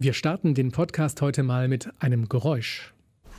Wir starten den Podcast heute mal mit einem Geräusch.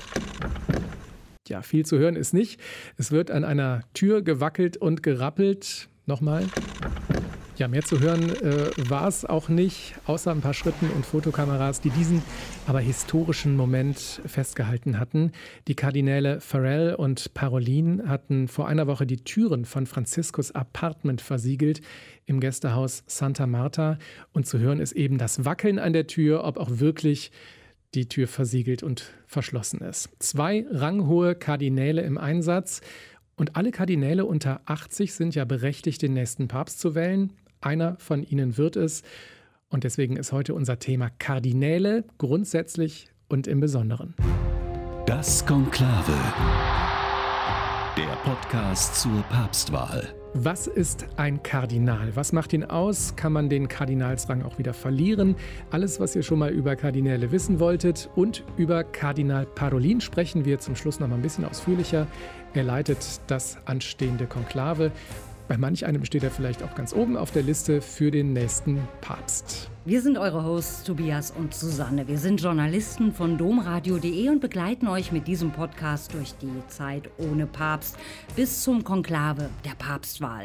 Ja, viel zu hören ist nicht. Es wird an einer Tür gewackelt und gerappelt. Nochmal. Ja, mehr zu hören war es auch nicht, außer ein paar Schritten und Fotokameras, die diesen aber historischen Moment festgehalten hatten. Die Kardinäle Farrell und Parolin hatten vor einer Woche die Türen von Franziskus Apartment versiegelt im Gästehaus Santa Marta. Und zu hören ist eben das Wackeln an der Tür, ob auch wirklich die Tür versiegelt und verschlossen ist. 2 ranghohe Kardinäle im Einsatz. Und alle Kardinäle unter 80 sind ja berechtigt, den nächsten Papst zu wählen. Einer von ihnen wird es. Und deswegen ist heute unser Thema Kardinäle, grundsätzlich und im Besonderen. Das Konklave. Der Podcast zur Papstwahl. Was ist ein Kardinal? Was macht ihn aus? Kann man den Kardinalsrang auch wieder verlieren? Alles, was ihr schon mal über Kardinäle wissen wolltet. Und über Kardinal Parolin sprechen wir zum Schluss noch mal ein bisschen ausführlicher. Er leitet das anstehende Konklave. Bei manch einem steht er vielleicht auch ganz oben auf der Liste für den nächsten Papst. Wir sind eure Hosts Tobias und Susanne. Wir sind Journalisten von domradio.de und begleiten euch mit diesem Podcast durch die Zeit ohne Papst bis zum Konklave der Papstwahl.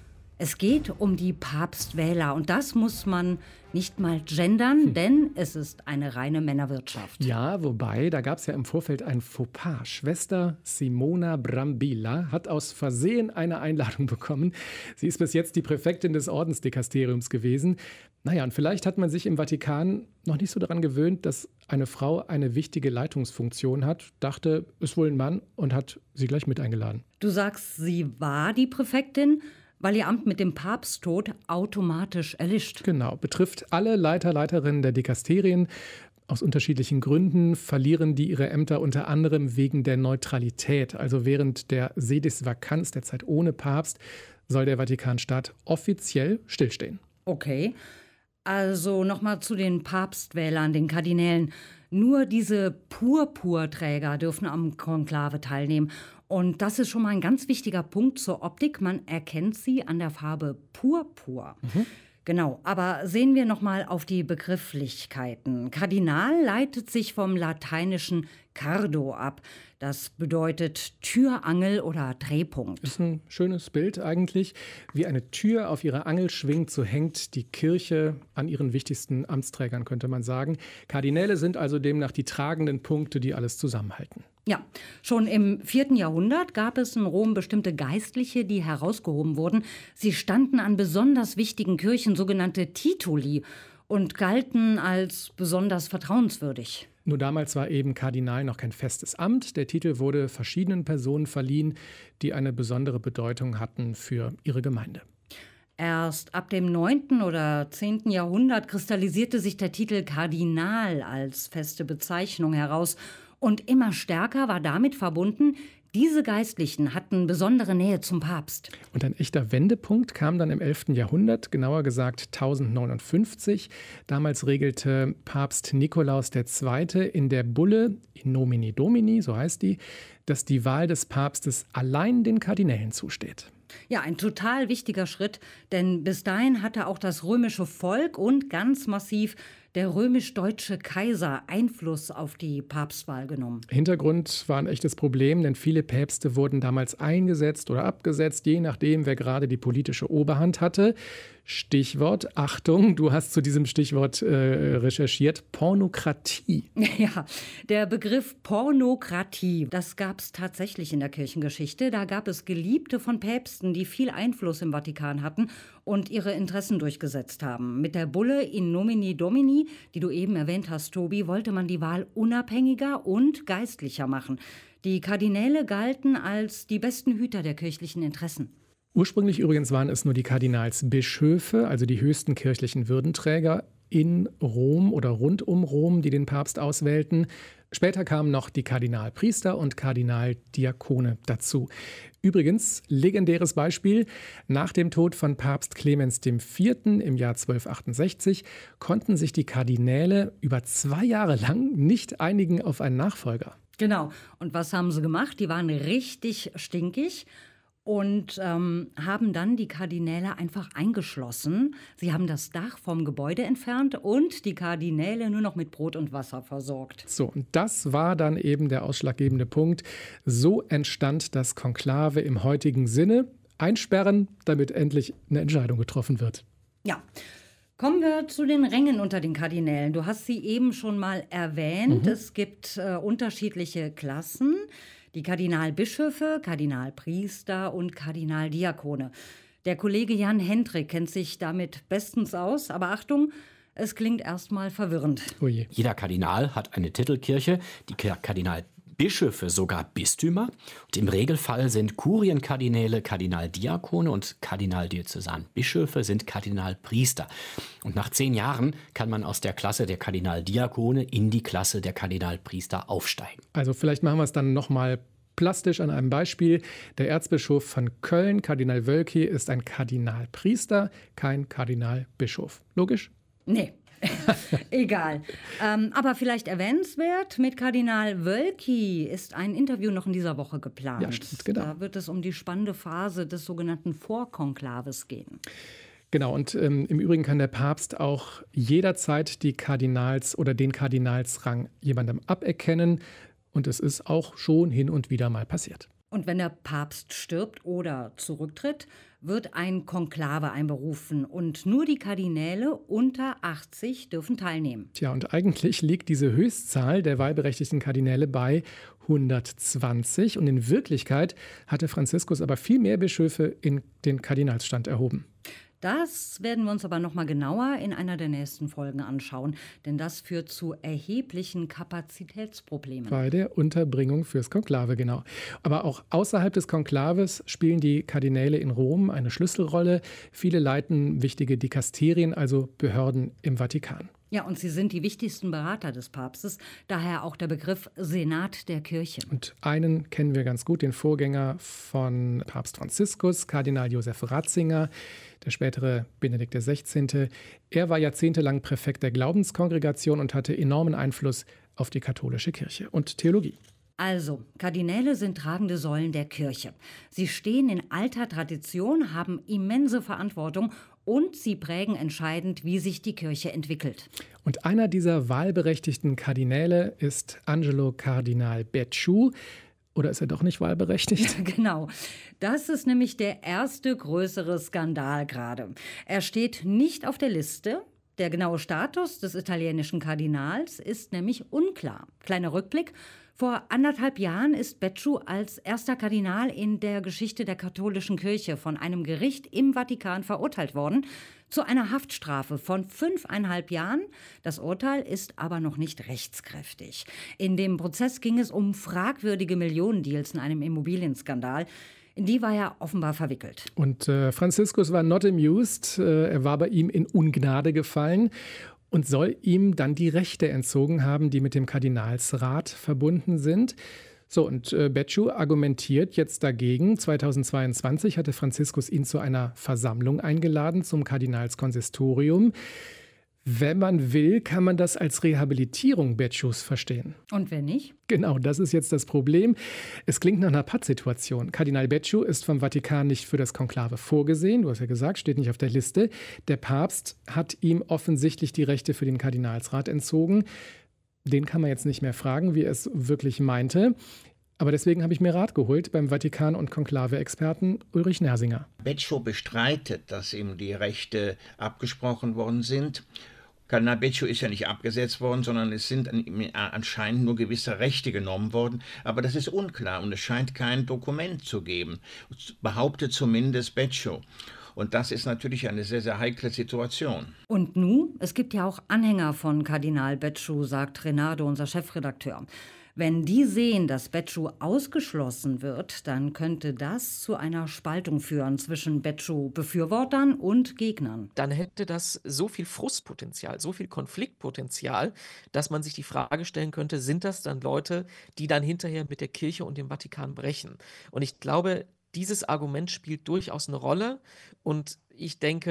Es geht um die Papstwähler und das muss man nicht mal gendern, denn es ist eine reine Männerwirtschaft. Ja, wobei, da gab es ja im Vorfeld ein Fauxpas. Schwester Simona Brambilla hat aus Versehen eine Einladung bekommen. Sie ist bis jetzt die Präfektin des Ordensdikasteriums gewesen. Naja, und vielleicht hat man sich im Vatikan noch nicht so daran gewöhnt, dass eine Frau eine wichtige Leitungsfunktion hat, dachte, ist wohl ein Mann und hat sie gleich mit eingeladen. Du sagst, sie war die Präfektin, weil ihr Amt mit dem Papsttod automatisch erlischt. Genau, betrifft alle Leiter, Leiterinnen der Dikasterien. Aus unterschiedlichen Gründen verlieren die ihre Ämter unter anderem wegen der Neutralität. Also während der Sedisvakanz, der Zeit ohne Papst, soll der Vatikanstaat offiziell stillstehen. Okay, also nochmal zu den Papstwählern, den Kardinälen. Nur diese Purpurträger dürfen am Konklave teilnehmen. Und das ist schon mal ein ganz wichtiger Punkt zur Optik. Man erkennt sie an der Farbe Purpur. Genau, aber sehen wir noch mal auf die Begrifflichkeiten. Kardinal leitet sich vom lateinischen cardo ab. Das bedeutet Türangel oder Drehpunkt. Ist ein schönes Bild eigentlich. Wie eine Tür auf ihrer Angel schwingt, so hängt die Kirche an ihren wichtigsten Amtsträgern, könnte man sagen. Kardinäle sind also demnach die tragenden Punkte, die alles zusammenhalten. Ja, schon im 4. Jahrhundert gab es in Rom bestimmte Geistliche, die herausgehoben wurden. Sie standen an besonders wichtigen Kirchen, sogenannte Tituli, und galten als besonders vertrauenswürdig. Nur damals war eben Kardinal noch kein festes Amt. Der Titel wurde verschiedenen Personen verliehen, die eine besondere Bedeutung hatten für ihre Gemeinde. Erst ab dem 9. oder 10. Jahrhundert kristallisierte sich der Titel Kardinal als feste Bezeichnung heraus. Und immer stärker war damit verbunden, diese Geistlichen hatten besondere Nähe zum Papst. Und ein echter Wendepunkt kam dann im 11. Jahrhundert, genauer gesagt 1059. Damals regelte Papst Nikolaus II. In der Bulle In Nomine Domini, so heißt die, dass die Wahl des Papstes allein den Kardinälen zusteht. Ja, ein total wichtiger Schritt, denn bis dahin hatte auch das römische Volk und ganz massiv der römisch-deutsche Kaiser Einfluss auf die Papstwahl genommen. Hintergrund war ein echtes Problem, denn viele Päpste wurden damals eingesetzt oder abgesetzt, je nachdem, wer gerade die politische Oberhand hatte. Stichwort, Achtung, du hast zu diesem Stichwort recherchiert, Pornokratie. Ja, der Begriff Pornokratie, das gab es tatsächlich in der Kirchengeschichte. Da gab es Geliebte von Päpsten, die viel Einfluss im Vatikan hatten und ihre Interessen durchgesetzt haben. Mit der Bulle In Nomine Domini, die du eben erwähnt hast, Tobi, wollte man die Wahl unabhängiger und geistlicher machen. Die Kardinäle galten als die besten Hüter der kirchlichen Interessen. Ursprünglich übrigens waren es nur die Kardinalsbischöfe, also die höchsten kirchlichen Würdenträger in Rom oder rund um Rom, die den Papst auswählten. Später kamen noch die Kardinalpriester und Kardinaldiakone dazu. Übrigens, legendäres Beispiel, nach dem Tod von Papst Clemens IV. Im Jahr 1268 konnten sich die Kardinäle über 2 Jahre lang nicht einigen auf einen Nachfolger. Genau. Und was haben sie gemacht? Die waren richtig stinkig und haben dann die Kardinäle einfach eingeschlossen. Sie haben das Dach vom Gebäude entfernt und die Kardinäle nur noch mit Brot und Wasser versorgt. So, und das war dann eben der ausschlaggebende Punkt. So entstand das Konklave im heutigen Sinne. Einsperren, damit endlich eine Entscheidung getroffen wird. Ja. Kommen wir zu den Rängen unter den Kardinälen. Du hast sie eben schon mal erwähnt. Es gibt unterschiedliche Klassen. Die Kardinalbischöfe, Kardinalpriester und Kardinaldiakone. Der Kollege Jan Hendrik kennt sich damit bestens aus. Aber Achtung, es klingt erstmal verwirrend. Oh je. Jeder Kardinal hat eine Titelkirche, die Kardinalbischöfe sogar Bistümer. Und im Regelfall sind Kurienkardinäle Kardinaldiakone und Kardinaldiözesanbischöfe sind Kardinalpriester. Und nach 10 Jahren kann man aus der Klasse der Kardinaldiakone in die Klasse der Kardinalpriester aufsteigen. Also vielleicht machen wir es dann nochmal plastisch an einem Beispiel. Der Erzbischof von Köln, Kardinal Wölki, ist ein Kardinalpriester, kein Kardinalbischof. Logisch? Nee. Egal. Aber vielleicht erwähnenswert, mit Kardinal Wölki ist ein Interview noch in dieser Woche geplant. Ja, stimmt, genau. Da wird es um die spannende Phase des sogenannten Vorkonklaves gehen. Genau, und im Übrigen kann der Papst auch jederzeit die Kardinals- oder den Kardinalsrang jemandem aberkennen. Und es ist auch schon hin und wieder mal passiert. Und wenn der Papst stirbt oder zurücktritt, wird ein Konklave einberufen und nur die Kardinäle unter 80 dürfen teilnehmen. Tja, und eigentlich liegt diese Höchstzahl der wahlberechtigten Kardinäle bei 120. Und in Wirklichkeit hatte Franziskus aber viel mehr Bischöfe in den Kardinalsstand erhoben. Das werden wir uns aber noch mal genauer in einer der nächsten Folgen anschauen, denn das führt zu erheblichen Kapazitätsproblemen. Bei der Unterbringung fürs Konklave, genau. Aber auch außerhalb des Konklaves spielen die Kardinäle in Rom eine Schlüsselrolle. Viele leiten wichtige Dikasterien, also Behörden im Vatikan. Ja, und sie sind die wichtigsten Berater des Papstes, daher auch der Begriff Senat der Kirche. Und einen kennen wir ganz gut, den Vorgänger von Papst Franziskus, Kardinal Josef Ratzinger, der spätere Benedikt XVI. Er war jahrzehntelang Präfekt der Glaubenskongregation und hatte enormen Einfluss auf die katholische Kirche und Theologie. Also, Kardinäle sind tragende Säulen der Kirche. Sie stehen in alter Tradition, haben immense Verantwortung und sie prägen entscheidend, wie sich die Kirche entwickelt. Und einer dieser wahlberechtigten Kardinäle ist Angelo Kardinal Becciu. Oder ist er doch nicht wahlberechtigt? Genau. Das ist nämlich der erste größere Skandal gerade. Er steht nicht auf der Liste. Der genaue Status des italienischen Kardinals ist nämlich unklar. Kleiner Rückblick. Vor 1,5 Jahren ist Becciu als erster Kardinal in der Geschichte der katholischen Kirche von einem Gericht im Vatikan verurteilt worden zu einer Haftstrafe von 5,5 Jahren. Das Urteil ist aber noch nicht rechtskräftig. In dem Prozess ging es um fragwürdige Millionendeals in einem Immobilienskandal. In die war er offenbar verwickelt. Und Franziskus war not amused. Er war bei ihm in Ungnade gefallen und soll ihm dann die Rechte entzogen haben, die mit dem Kardinalsrat verbunden sind. So, und Becciu argumentiert jetzt dagegen. 2022 hatte Franziskus ihn zu einer Versammlung eingeladen, zum Kardinalskonsistorium. Wenn man will, kann man das als Rehabilitierung Beccius verstehen. Und wenn nicht? Genau, das ist jetzt das Problem. Es klingt nach einer Pattsituation. Kardinal Becciu ist vom Vatikan nicht für das Konklave vorgesehen. Du hast ja gesagt, steht nicht auf der Liste. Der Papst hat ihm offensichtlich die Rechte für den Kardinalsrat entzogen. Den kann man jetzt nicht mehr fragen, wie er es wirklich meinte. Aber deswegen habe ich mir Rat geholt beim Vatikan- und Konklave-Experten Ulrich Nersinger. Becciu bestreitet, dass ihm die Rechte abgesprochen worden sind. Kardinal Becciu ist ja nicht abgesetzt worden, sondern es sind anscheinend nur gewisse Rechte genommen worden. Aber das ist unklar und es scheint kein Dokument zu geben, behauptet zumindest Becciu. Und das ist natürlich eine sehr, sehr heikle Situation. Und nun, es gibt ja auch Anhänger von Kardinal Becciu, sagt Renato, unser Chefredakteur. Wenn die sehen, dass Becciu ausgeschlossen wird, dann könnte das zu einer Spaltung führen zwischen Becciu-Befürwortern und Gegnern. Dann hätte das so viel Frustpotenzial, so viel Konfliktpotenzial, dass man sich die Frage stellen könnte, sind das dann Leute, die dann hinterher mit der Kirche und dem Vatikan brechen? Und ich glaube, dieses Argument spielt durchaus eine Rolle und ich denke,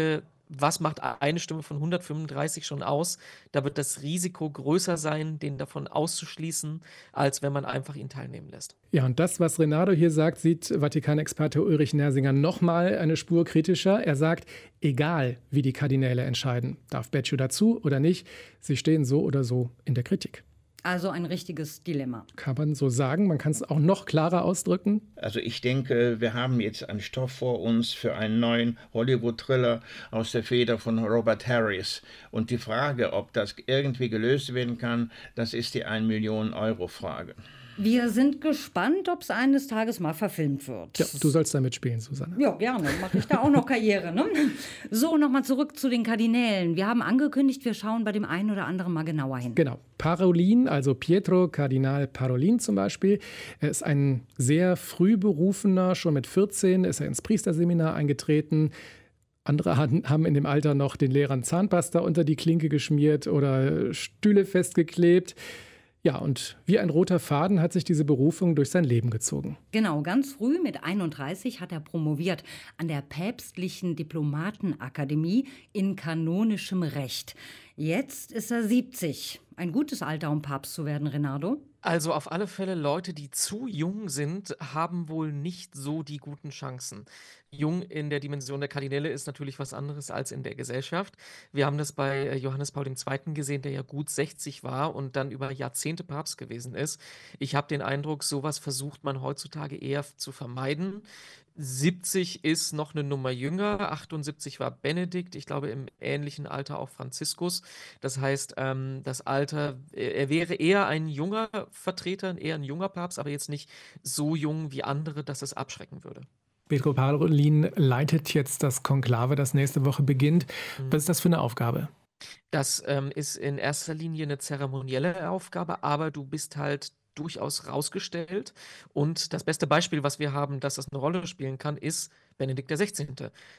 was macht eine Stimme von 135 schon aus? Da wird das Risiko größer sein, den davon auszuschließen, als wenn man einfach ihn teilnehmen lässt. Ja, und das, was Renato hier sagt, sieht Vatikanexperte Ulrich Nersinger nochmal eine Spur kritischer. Er sagt, egal wie die Kardinäle entscheiden, darf Becciu dazu oder nicht, sie stehen so oder so in der Kritik. Also ein richtiges Dilemma. Kann man so sagen? Man kann es auch noch klarer ausdrücken? Also ich denke, wir haben jetzt einen Stoff vor uns für einen neuen Hollywood-Thriller aus der Feder von Robert Harris. Und die Frage, ob das irgendwie gelöst werden kann, das ist die 1-Million-Euro-Frage. Wir sind gespannt, ob es eines Tages mal verfilmt wird. Ja, du sollst da mitspielen, Susanne. Ja, gerne. Mache ich da auch noch Karriere. Ne? So, nochmal zurück zu den Kardinälen. Wir haben angekündigt, wir schauen bei dem einen oder anderen mal genauer hin. Genau. Parolin, also Pietro Kardinal Parolin zum Beispiel, er ist ein sehr früh berufener, schon mit 14 ist er ins Priesterseminar eingetreten. Andere haben in dem Alter noch den Lehrern Zahnpasta unter die Klinke geschmiert oder Stühle festgeklebt. Ja, und wie ein roter Faden hat sich diese Berufung durch sein Leben gezogen. Genau, ganz früh mit 31 hat er promoviert an der Päpstlichen Diplomatenakademie in kanonischem Recht. Jetzt ist er 70. Ein gutes Alter, um Papst zu werden, Renato? Also auf alle Fälle Leute, die zu jung sind, haben wohl nicht so die guten Chancen. Jung in der Dimension der Kardinäle ist natürlich was anderes als in der Gesellschaft. Wir haben das bei Johannes Paul II. Gesehen, der ja gut 60 war und dann über Jahrzehnte Papst gewesen ist. Ich habe den Eindruck, sowas versucht man heutzutage eher zu vermeiden. 70 ist noch eine Nummer jünger, 78 war Benedikt, ich glaube im ähnlichen Alter auch Franziskus. Das heißt, das Alter, er wäre eher ein junger Vertreter, eher ein junger Papst, aber jetzt nicht so jung wie andere, dass es abschrecken würde. Pietro Parolin leitet jetzt das Konklave, das nächste Woche beginnt. Was ist das für eine Aufgabe? Das ist in erster Linie eine zeremonielle Aufgabe, aber du bist halt durchaus rausgestellt. Und das beste Beispiel, was wir haben, dass das eine Rolle spielen kann, ist Benedikt XVI.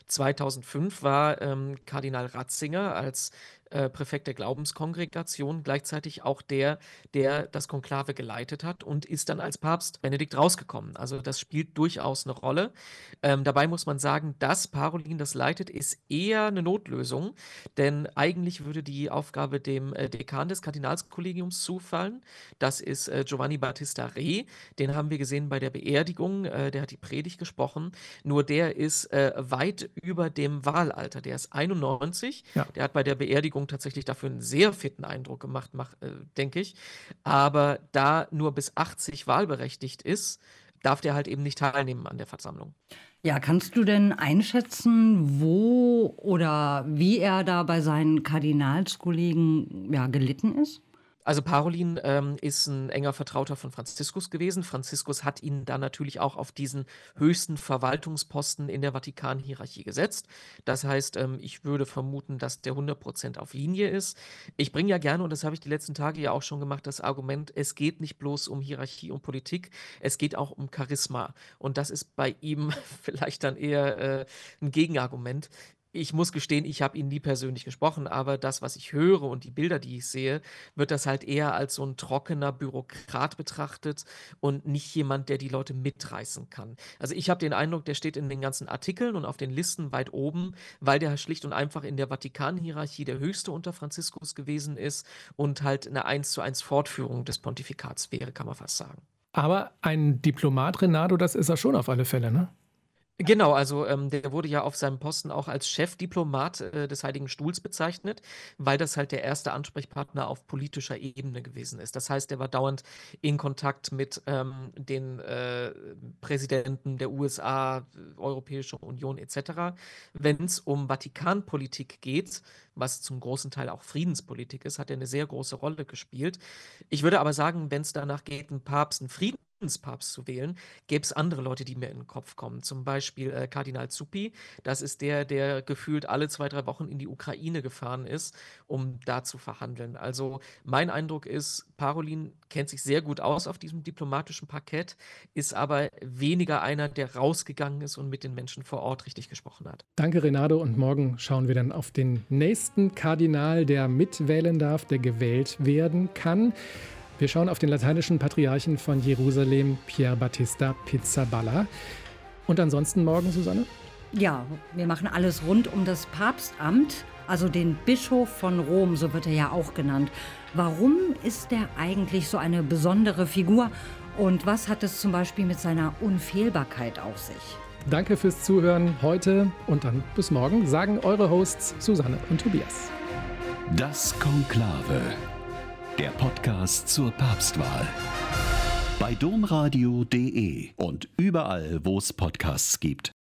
2005 war Kardinal Ratzinger als Präfekt der Glaubenskongregation gleichzeitig auch der das Konklave geleitet hat und ist dann als Papst Benedikt rausgekommen. Also das spielt durchaus eine Rolle. Dabei muss man sagen, dass Parolin das leitet, ist eher eine Notlösung, denn eigentlich würde die Aufgabe dem Dekan des Kardinalskollegiums zufallen. Das ist Giovanni Battista Re. Den haben wir gesehen bei der Beerdigung. Der hat die Predigt gesprochen. Nur der ist weit über dem Wahlalter. Der ist 91. Ja. Der hat bei der Beerdigung tatsächlich dafür einen sehr fitten Eindruck gemacht, denke ich. Aber da nur bis 80 wahlberechtigt ist, darf der halt eben nicht teilnehmen an der Versammlung. Ja, kannst du denn einschätzen, wo oder wie er da bei seinen Kardinalskollegen gelitten ist? Also Parolin ist ein enger Vertrauter von Franziskus gewesen. Franziskus hat ihn dann natürlich auch auf diesen höchsten Verwaltungsposten in der Vatikan-Hierarchie gesetzt. Das heißt, ich würde vermuten, dass der 100% auf Linie ist. Ich bringe ja gerne, und das habe ich die letzten Tage ja auch schon gemacht, das Argument, es geht nicht bloß um Hierarchie und Politik, es geht auch um Charisma. Und das ist bei ihm vielleicht dann eher ein Gegenargument. Ich muss gestehen, ich habe ihn nie persönlich gesprochen, aber das, was ich höre und die Bilder, die ich sehe, wird das halt eher als so ein trockener Bürokrat betrachtet und nicht jemand, der die Leute mitreißen kann. Also ich habe den Eindruck, der steht in den ganzen Artikeln und auf den Listen weit oben, weil der schlicht und einfach in der Vatikan-Hierarchie der höchste unter Franziskus gewesen ist und halt eine 1:1 Fortführung des Pontifikats wäre, kann man fast sagen. Aber ein Diplomat, Renato, das ist er schon auf alle Fälle, ne? Genau, also der wurde ja auf seinem Posten auch als Chefdiplomat des Heiligen Stuhls bezeichnet, weil das halt der erste Ansprechpartner auf politischer Ebene gewesen ist. Das heißt, er war dauernd in Kontakt mit den Präsidenten der USA, Europäische Union etc. Wenn es um Vatikanpolitik geht, was zum großen Teil auch Friedenspolitik ist, hat er eine sehr große Rolle gespielt. Ich würde aber sagen, wenn es danach geht, einen Friedenspapst zu wählen, gäbe es andere Leute, die mir in den Kopf kommen. Zum Beispiel Kardinal Zuppi. Das ist der gefühlt alle 2-3 Wochen in die Ukraine gefahren ist, um da zu verhandeln. Also mein Eindruck ist, Parolin kennt sich sehr gut aus auf diesem diplomatischen Parkett, ist aber weniger einer, der rausgegangen ist und mit den Menschen vor Ort richtig gesprochen hat. Danke, Renato. Und morgen schauen wir dann auf den nächsten Kardinal, der mitwählen darf, der gewählt werden kann. Wir schauen auf den lateinischen Patriarchen von Jerusalem, Pier Battista Pizzaballa. Und ansonsten morgen, Susanne? Ja, wir machen alles rund um das Papstamt, also den Bischof von Rom, so wird er ja auch genannt. Warum ist er eigentlich so eine besondere Figur und was hat es zum Beispiel mit seiner Unfehlbarkeit auf sich? Danke fürs Zuhören heute und dann bis morgen, sagen eure Hosts Susanne und Tobias. Das Konklave, der Podcast zur Papstwahl. Bei domradio.de und überall, wo es Podcasts gibt.